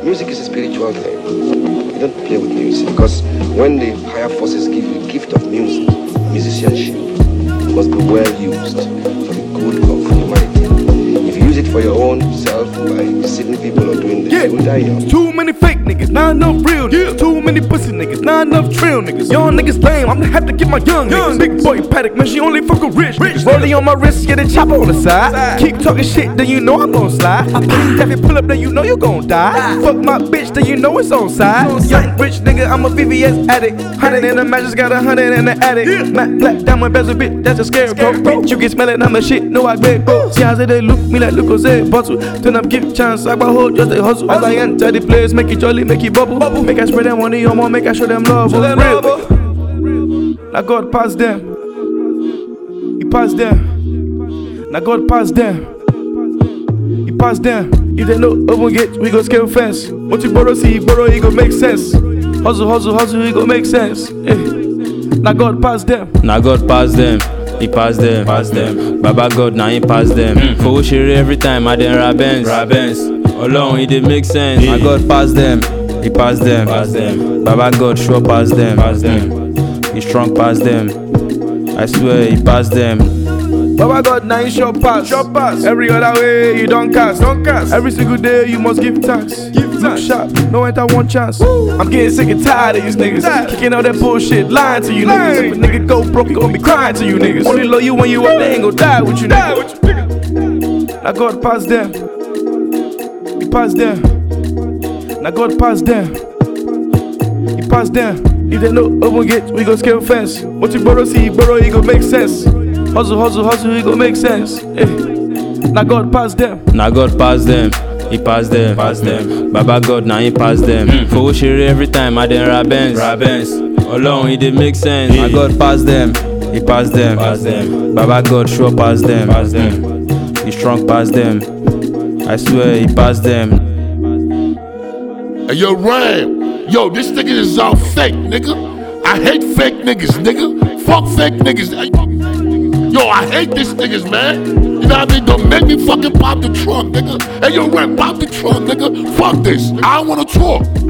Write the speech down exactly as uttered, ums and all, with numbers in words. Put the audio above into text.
Music is a spiritual thing. You don't play with music because when the higher forces give you the gift of music, musicianship must be well used for the good of humanity. If you use it for your own self by deceiving people or doing this, yeah. you will die young. Too many fake niggas, not enough real niggas. Yeah. Too many pussy niggas, not enough trail niggas. Young niggas lame, I'm gonna have to get my young, young niggas. Big boy Paddock, man, she only fuck with rich, rich rolling on my wrist, get a chopper on the side. side. Keep talking shit, then you know I'm gon' slide. I if you pull up, then you know you gon' die. die. Fuck my bitch, then you know it's on side. Young rich nigga, I'm a V V S addict. Hundred in the mattress, got a hundred in the attic. Yeah. Matte black diamond bezel, bitch, that's a scarecrow. Bitch, you can smell it, I'm a shit, no I beg go. See how they look me like Lucas A. Bottle. Turn up, give chance, I hold just a hustle. As I enter the place, make it jolly, make it bubble. bubble. Make I spread them money on more, make I show them love. Show them real. Now God pass them. He pass them. Now God pass them. He pass them. If they know open gate, we go scale fence. What you borrow, see, borrow, it go make sense. Hustle, hustle, hustle, it go make sense. Hey. Now God pass them. Now God pass them. He pass them, pass them. Baba God, now he pass them. For mm-hmm. Shiri every time, I then Rabens, Rabens. Alone, it did make sense. Yeah. Now God pass them. He pass them, pass them. Baba God sure pass them, pass them. He strong pass them. I swear he pass them. Baba God now he sure pass, sure pass. Every other way you don't cast, don't cast. Every single day you must give thanks. Give thanks. Shot, no enter one chance. Woo. I'm getting sick and tired of these niggas. Tired. Kicking all that bullshit, lying to you lying. niggas. If a nigga go broke, he gon' be crying to you niggas. Only love you when you up, they ain't gon' die with you die niggas. With you, nigga. Now God pass them. He pass them. Now God pass them. He pass them. If they know open gate, we go scale fence. What you borrow, see, borrow, it go make sense. Hustle, hustle, hustle, it go make sense. Hey. Now God pass them. Now God pass them. He pass them, pass them. Baba God, now he pass them. Mm-hmm. For Shiri every time, I then Rabens, Rabens. Alone, it did make sense. Yeah. Now God pass them. He pass them, pass them. Baba God sure pass them, pass them. He strong pass them. I swear he pass them. Hey, yo, Ram, yo, this nigga is all fake, nigga. I hate fake niggas, nigga. Fuck fake niggas. Yo, I hate these niggas, man. You know what I mean? Don't make me fucking pop the trunk, nigga. Hey, yo, Ram, pop the trunk, nigga. Fuck this. I don't wanna talk.